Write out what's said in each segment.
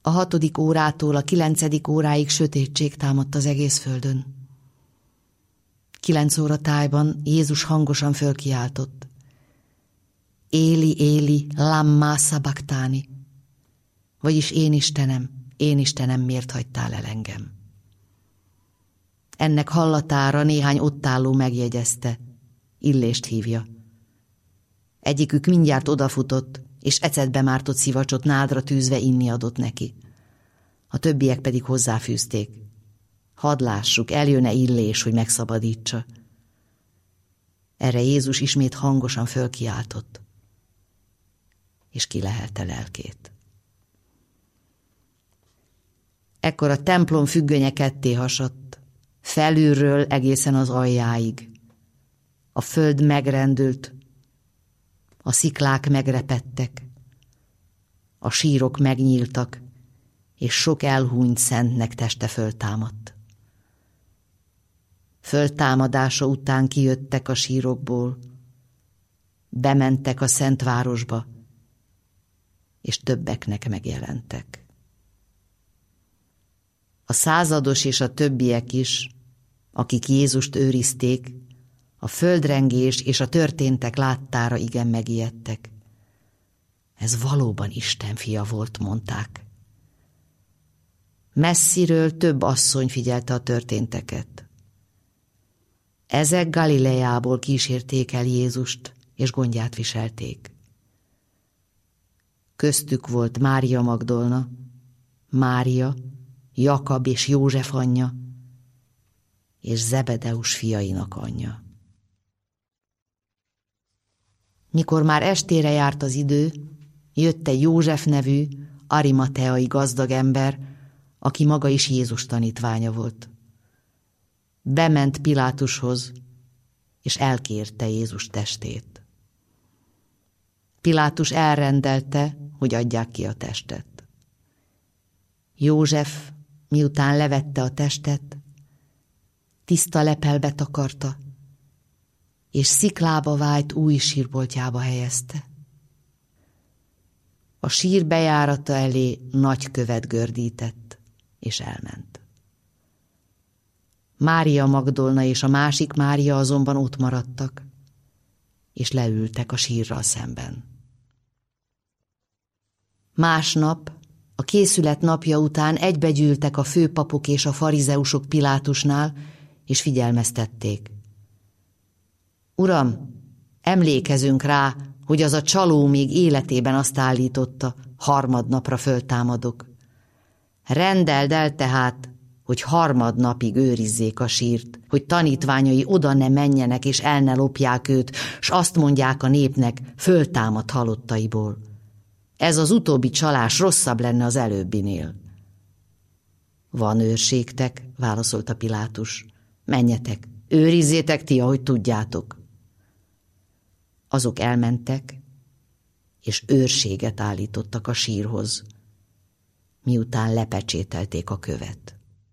A 6. órától a 9. óráig sötétség támadt az egész földön. 9 óra tájban Jézus hangosan fölkiáltott: Éli, Éli, lamma sabachthani, vagyis én Istenem, miért hagytál el engem? Ennek hallatára néhány ott álló megjegyezte: Illést hívja. Egyikük mindjárt odafutott, és ecetbe mártott szivacsot nádra tűzve inni adott neki. A többiek pedig hozzáfűzték: Hadd lássuk, eljön-e Illés, hogy megszabadítsa. Erre Jézus ismét hangosan fölkiáltott, és kilehelte lelkét. Ekkor a templom függönye ketté hasadt, felülről egészen az aljáig. A föld megrendült, a sziklák megrepedtek, a sírok megnyíltak, és sok elhunyt szentnek teste föltámadt. Föltámadása után kijöttek a sírokból, bementek a szent városba, és többeknek megjelentek. A százados és a többiek is, akik Jézust őrizték, a földrengés és a történtek láttára igen megijedtek. Ez valóban Isten fia volt, mondták. Messziről több asszony figyelte a történteket. Ezek Galileából kísérték el Jézust, és gondját viselték. Köztük volt Mária Magdolna, Mária, Jakab és József anyja, és Zebedeus fiainak anyja. Mikor már estére járt az idő, jött egy József nevű, arimateai gazdag ember, aki maga is Jézus tanítványa volt. Bement Pilátushoz, és elkérte Jézus testét. Pilátus elrendelte, hogy adják ki a testet. József, miután levette a testet, tiszta lepelbe takarta, és sziklába vájt új sírboltjába helyezte. A sír bejárata elé nagy követ gördített, és elment. Mária Magdolna és a másik Mária azonban ott maradtak, és leültek a sírral szemben. Másnap, a készület napja után egybegyűltek a főpapok és a farizeusok Pilátusnál, és figyelmeztették: Uram, emlékezünk rá, hogy az a csaló még életében azt állította, harmadnapra föltámadok. Rendeld el tehát, hogy harmadnapig őrizzék a sírt, hogy tanítványai oda ne menjenek és el ne lopják őt, s azt mondják a népnek, föltámad halottaiból. Ez az utóbbi csalás rosszabb lenne az előbbinél. Van őrségtek, válaszolta Pilátus. Menjetek, őrizzétek ti, ahogy tudjátok. Azok elmentek, és őrséget állítottak a sírhoz, miután lepecsételték a követ.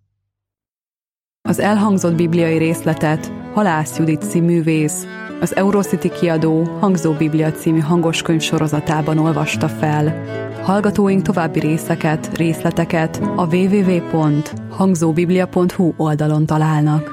Az elhangzott bibliai részletet Halász Judit színművész, az Eurocity kiadó Hangzó Biblia című hangoskönyv sorozatában olvasta fel. Hallgatóink további részleteket a www.hangzóbiblia.hu oldalon találnak.